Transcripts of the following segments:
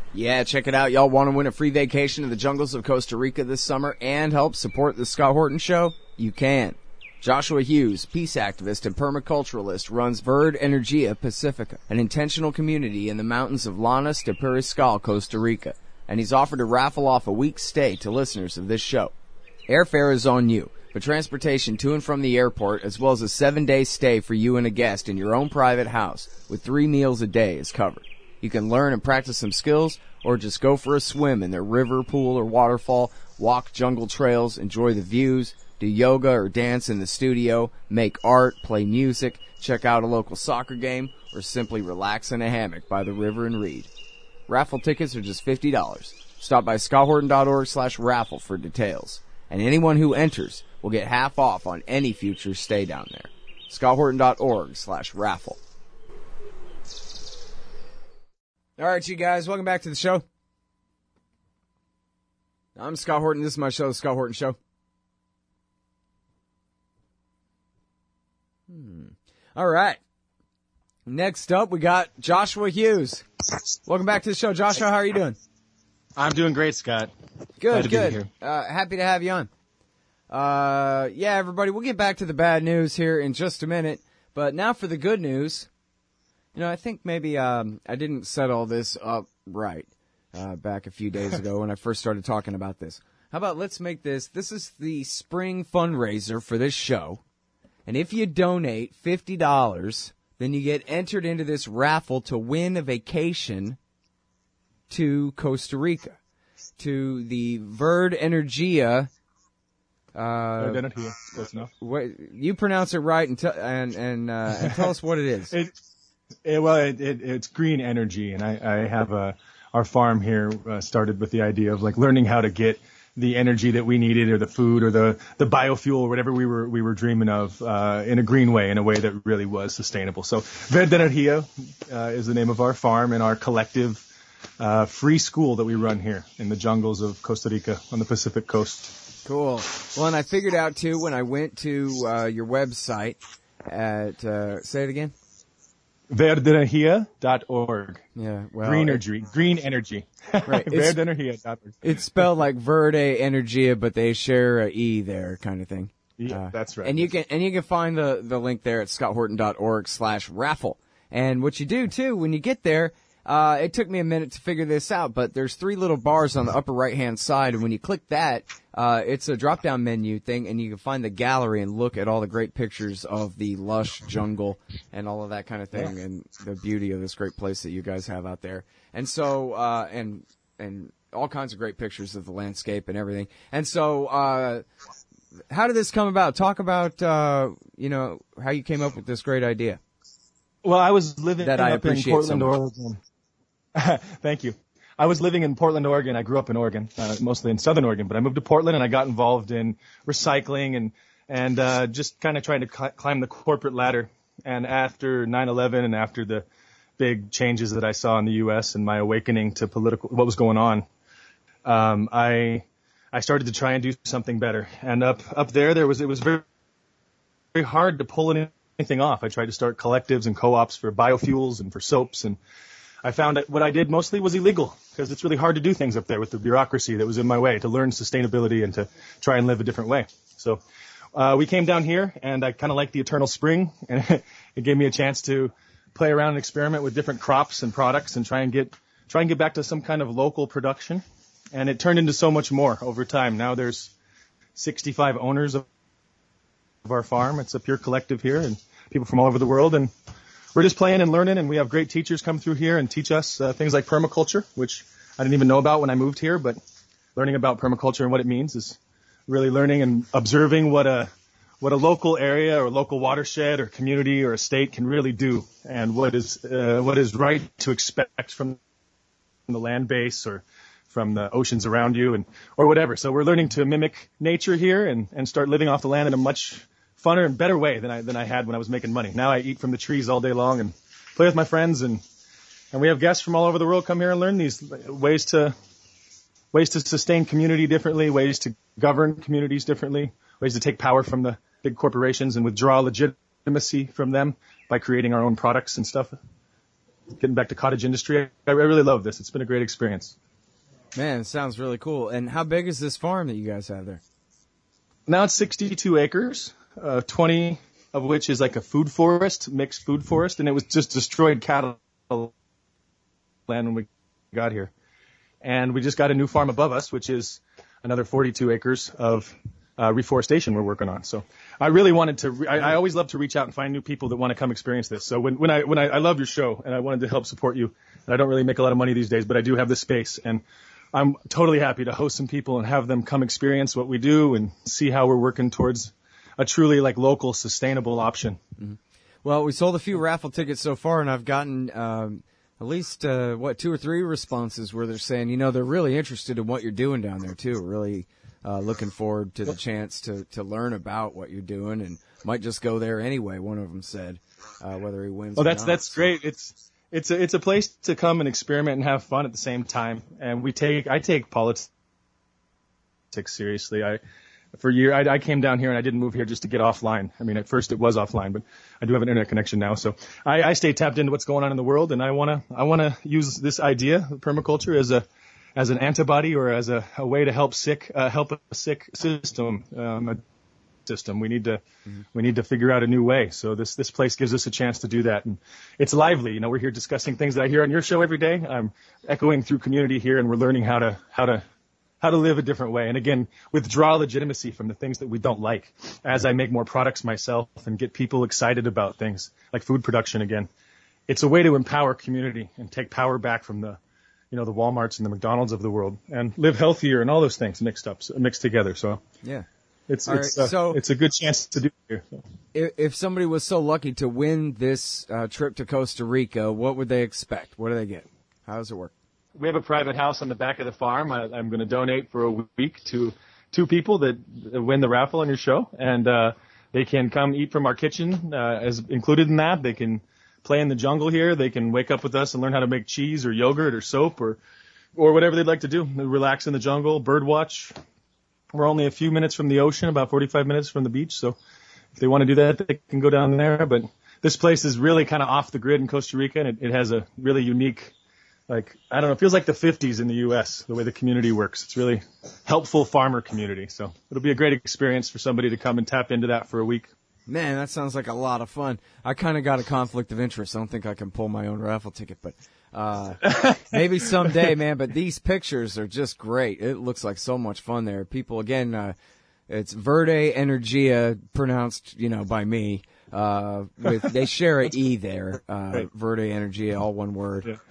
Yeah, check it out. Y'all want to win a free vacation to the jungles of Costa Rica this summer and help support the Scott Horton Show? You can. Joshua Hughes, peace activist and permaculturalist, runs Verde Energia Pacifica, an intentional community in the mountains of Llanos de Periscal, Costa Rica, and he's offered to raffle off a week's stay to listeners of this show. Airfare is on you, but transportation to and from the airport, as well as a 7-day stay for you and a guest in your own private house with 3 meals a day is covered. You can learn and practice some skills, or just go for a swim in their river, pool, or waterfall, walk jungle trails, enjoy the views, do yoga or dance in the studio, make art, play music, check out a local soccer game, or simply relax in a hammock by the river and read. Raffle tickets are just $50. Stop by scotthorton.org/raffle for details. And anyone who enters will get half off on any future stay down there. scotthorton.org/raffle. All right, you guys, welcome back to the show. I'm Scott Horton. This is my show, The Scott Horton Show. All right. Next up, we got Joshua Hughes. Welcome back to the show. Joshua, how are you doing? I'm doing great, Scott. Good. Happy to have you on. Yeah, everybody, we'll get back to the bad news here in just a minute. But now for the good news. You know, I think maybe I didn't set all this up right back a few days ago when I first started talking about this. How about let's make this is the spring fundraiser for this show. And if you donate $50, then you get entered into this raffle to win a vacation to Costa Rica, to the Verde Energia. Verde Energia, close enough. What, you pronounce it right and tell us what it is. It's green energy, and I have our farm here started with the idea of like learning how to get the energy that we needed, or the food, or the biofuel, or whatever we were dreaming of in a green way, in a way that really was sustainable. So Verde Energia is the name of our farm and our collective free school that we run here in the jungles of Costa Rica on the Pacific coast. Cool. Well, and I figured out too when I went to your website at say it again. Verdeenergia.org. Yeah, well, green energy. Right. Verdeenergia.org. It's spelled like Verde Energia, but they share a E there, kind of thing. Yeah, that's right. And you can find the link there at scotthorton.org/raffle. And what you do too when you get there, it took me a minute to figure this out, but there's 3 little bars on the upper right-hand side, and when you click that, it's a drop-down menu thing, and you can find the gallery and look at all the great pictures of the lush jungle and all of that kind of thing, and the beauty of this great place that you guys have out there. And so, and all kinds of great pictures of the landscape and everything. And so, how did this come about? Talk about, how you came up with this great idea. Well, I was living that I up in appreciate Portland, so much. Oregon. Thank you. I was living in Portland, Oregon. I grew up in Oregon, mostly in Southern Oregon, but I moved to Portland and I got involved in recycling and just kind of trying to climb the corporate ladder. And after 9/11 and after the big changes that I saw in the U.S. and my awakening to what was going on, I started to try and do something better. And up there, it was very, very hard to pull anything off. I tried to start collectives and co-ops for biofuels and for soaps, and I found that what I did mostly was illegal because it's really hard to do things up there with the bureaucracy that was in my way to learn sustainability and to try and live a different way. So we came down here, and I kind of liked the eternal spring, and it gave me a chance to play around and experiment with different crops and products and try and get back to some kind of local production. And it turned into so much more over time. Now there's 65 owners of our farm. It's a pure collective here, and people from all over the world, and we're just playing and learning, and we have great teachers come through here and teach us things like permaculture, which I didn't even know about when I moved here, but learning about permaculture and what it means is really learning and observing what a local area or local watershed or community or a state can really do, and what is right to expect from the land base or from the oceans around you or whatever. So we're learning to mimic nature here and start living off the land in a much funner and better way than I had when I was making money. Now I eat from the trees all day long and play with my friends, and we have guests from all over the world come here and learn these ways to sustain community differently, ways to govern communities differently, ways to take power from the big corporations and withdraw legitimacy from them by creating our own products and stuff. getting back to cottage industry. I really love this. It's been a great experience. Man, it sounds really cool. And how big is this farm that you guys have there? Now it's 62 acres, 20 of which is like a food forest, mixed food forest, and it was just destroyed cattle land when we got here. And we just got a new farm above us, which is another 42 acres of reforestation we're working on. So I really wanted to, I always love to reach out and find new people that want to come experience this. So when I love your show and I wanted to help support you, and I don't really make a lot of money these days, but I do have this space, and I'm totally happy to host some people and have them come experience what we do and see how we're working towards a truly like local sustainable option. Mm-hmm. Well, we sold a few raffle tickets so far, and I've gotten at least 2 or 3 responses where they're saying, they're really interested in what you're doing down there too. Really looking forward to the chance to learn about what you're doing, and might just go there anyway. One of them said, whether he wins. Oh, that's great. It's a place to come and experiment and have fun at the same time. And I take politics seriously. For a year, I came down here and I didn't move here just to get offline. I mean, at first it was offline, but I do have an internet connection now. So I stay tapped into what's going on in the world, and I want to use this idea, permaculture, as an antibody or as a way to help a sick system, We need to figure out a new way. So this place gives us a chance to do that. And it's lively. We're here discussing things that I hear on your show every day. I'm echoing through community here, and we're learning how to live a different way. And again, withdraw legitimacy from the things that we don't like as I make more products myself and get people excited about things like food production again. It's a way to empower community and take power back from the Walmarts and the McDonald's of the world, and live healthier and all those things mixed together. So yeah. It's a good chance to do it here. So. If somebody was so lucky to win this trip to Costa Rica, what would they expect? What do they get? How does it work? We have a private house on the back of the farm. I'm going to donate for a week to 2 people that win the raffle on your show, and they can come eat from our kitchen as included in that. They can play in the jungle here. They can wake up with us and learn how to make cheese or yogurt or soap or whatever they'd like to do. They relax in the jungle, bird watch. We're only a few minutes from the ocean, about 45 minutes from the beach. So if they want to do that, they can go down there. But this place is really kind of off the grid in Costa Rica, and it has a really unique, it feels like the 50s in the U.S., the way the community works. It's really helpful farmer community. So it'll be a great experience for somebody to come and tap into that for a week. Man, that sounds like a lot of fun. I kind of got a conflict of interest. I don't think I can pull my own raffle ticket, but maybe someday, man. But these pictures are just great. It looks like so much fun there. People, again, it's Verde Energia, pronounced, by me. They share an E there. Verde Energia, all one word. Yeah.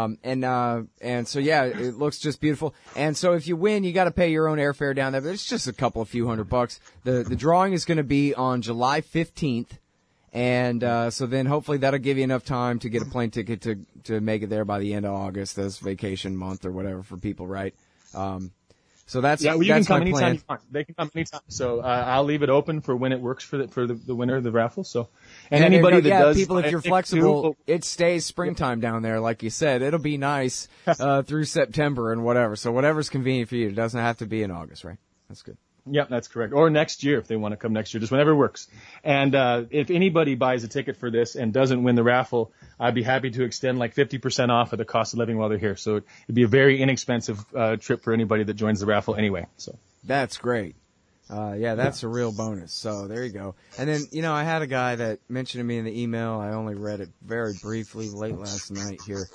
And so yeah, it looks just beautiful. And so if you win, you got to pay your own airfare down there, but it's just a few $100. The drawing is going to be on July 15th. And, so then hopefully that'll give you enough time to get a plane ticket to make it there by the end of August. That's vacation month or whatever for people, right? So that's, you that's can come my anytime plan. you want. They can come anytime. So, I'll leave it open for when it works for the winner of the raffle. So, and anybody that does. People, if you're flexible, it stays springtime down there, like you said. It'll be nice, through September and whatever. So whatever's convenient for you. It doesn't have to be in August, right? That's good. Yep, that's correct. Or next year if they want to come next year, just whenever works. And if anybody buys a ticket for this and doesn't win the raffle, I'd be happy to extend 50% off of the cost of living while they're here. So it'd be a very inexpensive trip for anybody that joins the raffle anyway. So that's great. That's a real bonus. So there you go. And then, I had a guy that mentioned to me in the email. I only read it very briefly late last night here.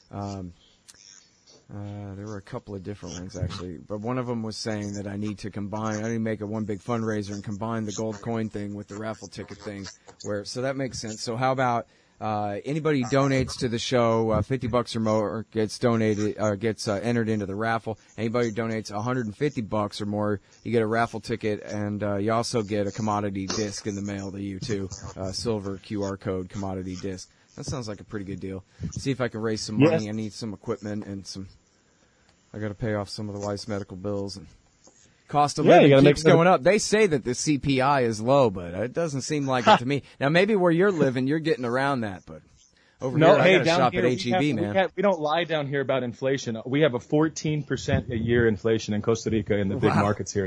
There were a couple of different ones actually, but one of them was saying that I need to make a one big fundraiser and combine the gold coin thing with the raffle ticket thing, so that makes sense. So how about, anybody who donates to the show, $50 or more gets donated, entered into the raffle. Anybody who donates $150 or more, you get a raffle ticket, and, you also get a commodity disc in the mail to you too, silver QR code commodity disc. That sounds like a pretty good deal. See if I can raise some money. Yes. I need some equipment and I got to pay off some of the wife's medical bills, and cost of living keeps going up. They say that the CPI is low, but it doesn't seem like it to me. Now, maybe where you're living, you're getting around that, but over here, I got to shop at H-E-B, man. We don't lie down here about inflation. We have a 14% a year inflation in Costa Rica in the big markets here.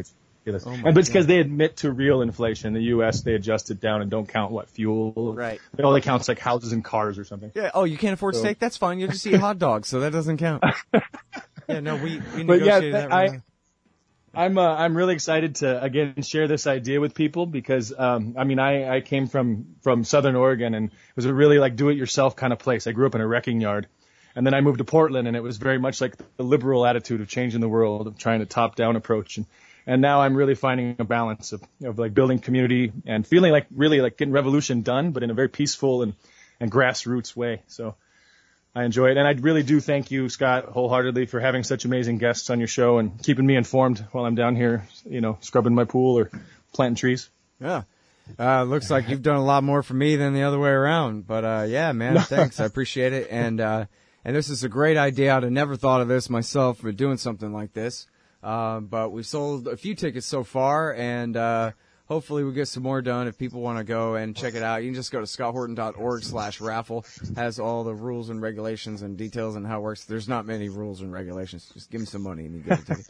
ridiculous. Oh And but it's because they admit to real inflation. In the U.S., they adjust it down and don't count fuel. Right. It only counts like houses and cars or something. Yeah. Oh, you can't afford steak? That's fine. You'll just eat hot dogs, so that doesn't count. Yeah. No, we negotiated that. Right now. I'm really excited to again share this idea with people because I came from Southern Oregon, and it was a really like do-it-yourself kind of place. I grew up in a wrecking yard, and then I moved to Portland, and it was very much like the liberal attitude of changing the world, of trying to top-down approach, and now I'm really finding a balance of like building community and feeling like really like getting revolution done, but in a very peaceful and grassroots way. So I enjoy it. And I really do thank you, Scott, wholeheartedly for having such amazing guests on your show and keeping me informed while I'm down here, scrubbing my pool or planting trees. Yeah. Looks like you've done a lot more for me than the other way around. But, yeah, man, thanks. I appreciate it. And this is a great idea. I'd have never thought of this myself for doing something like this. But we've sold a few tickets so far, and hopefully we get some more done. If people want to go and check it out, you can just go to scotthorton.org/raffle. Has all the rules and regulations and details and how it works. There's not many rules and regulations. Just give me some money and you get a ticket.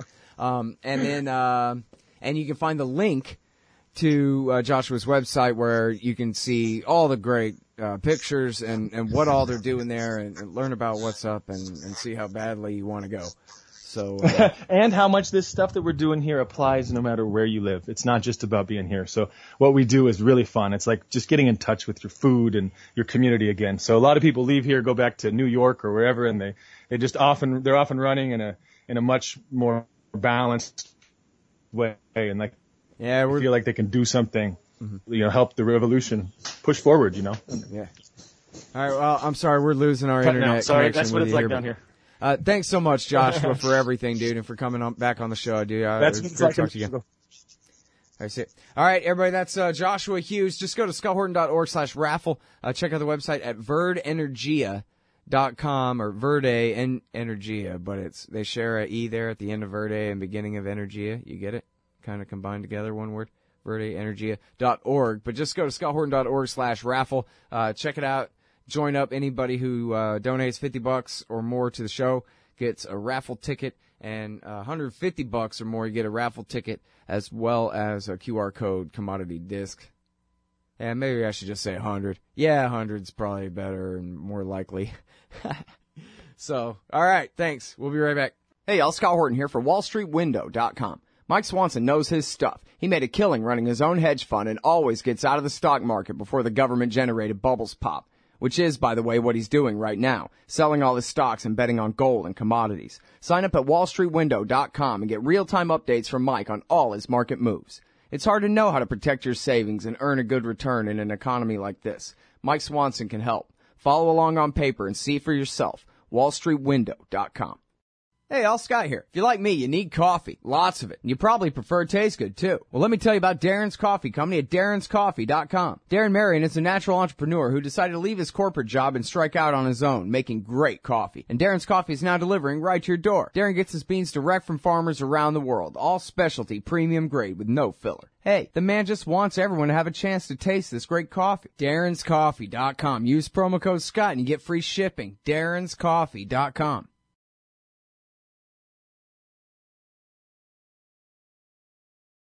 And you can find the link to Joshua's website where you can see all the great pictures and what all they're doing there and learn about what's up and see how badly you want to go. So, and how much this stuff that we're doing here applies no matter where you live. It's not just about being here. So what we do is really fun. It's like just getting in touch with your food and your community again. So a lot of people leave here, go back to New York or wherever, and they're off and running in a much more balanced way. And like, yeah, we feel like they can do something, help the revolution push forward, Yeah. All right. Well, I'm sorry. We're losing our internet. Sorry. That's what it's like down here. Thanks so much, Joshua, for everything, dude, and for coming back on the show, dude. That's great to talk to you again. I see it. All right, everybody, that's Joshua Hughes. Just go to scotthorton.org/raffle. Check out the website at verdenergia.com or Verde and Energia, but they share a E there at the end of Verde and beginning of Energia. You get it? Kind of combined together, one word. verdenergia.org. But just go to scotthorton.org/raffle. Check it out. Join up. Anybody who donates $50 or more to the show gets a raffle ticket, and $150 or more, you get a raffle ticket as well as a QR code commodity disc. And maybe I should just say 100. Yeah, 100's probably better and more likely. So, all right, thanks. We'll be right back. Hey, y'all, Scott Horton here for WallStreetWindow.com. Mike Swanson knows his stuff. He made a killing running his own hedge fund and always gets out of the stock market before the government-generated bubbles pop. Which is, by the way, what he's doing right now, selling all his stocks and betting on gold and commodities. Sign up at wallstreetwindow.com and get real-time updates from Mike on all his market moves. It's hard to know how to protect your savings and earn a good return in an economy like this. Mike Swanson can help. Follow along on paper and see for yourself. wallstreetwindow.com. Hey, all, Scott here. If you're like me, you need coffee. Lots of it. And you probably prefer it tastes good, too. Well, let me tell you about Darren's Coffee Company at darrenscoffee.com. Darren Marion is a natural entrepreneur who decided to leave his corporate job and strike out on his own, making great coffee. And Darren's Coffee is now delivering right to your door. Darren gets his beans direct from farmers around the world. All specialty, premium grade with no filler. Hey, the man just wants everyone to have a chance to taste this great coffee. darrenscoffee.com. Use promo code Scott and you get free shipping. darrenscoffee.com.